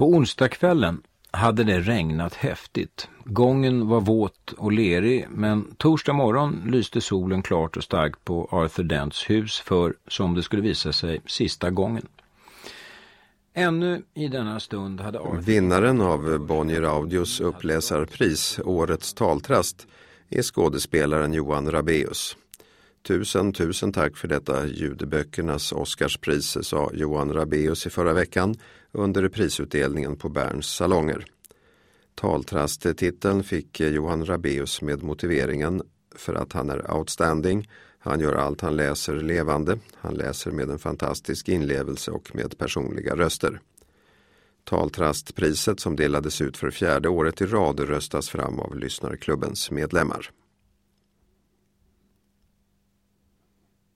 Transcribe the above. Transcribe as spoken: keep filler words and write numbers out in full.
På onsdagskvällen hade det regnat häftigt. Gången var våt och lerig, men torsdag morgon lyste solen klart och starkt på Arthur Dents hus för, som det skulle visa sig, sista gången. Ännu i denna stund hade Arthur... Vinnaren av Bonnier Audios uppläsarpris, Årets taltrast, är skådespelaren Johan Rabaeus. Tusen, tusen tack för detta ljudböckernas Oscarspris, sa Johan Rabaeus i förra veckan under prisutdelningen på Berns salonger. Taltrast-titeln fick Johan Rabaeus med motiveringen för att han är outstanding. Han gör allt han läser levande. Han läser med en fantastisk inlevelse och med personliga röster. Taltrastpriset, som delades ut för fjärde året i rad, röstas fram av lyssnarklubbens medlemmar.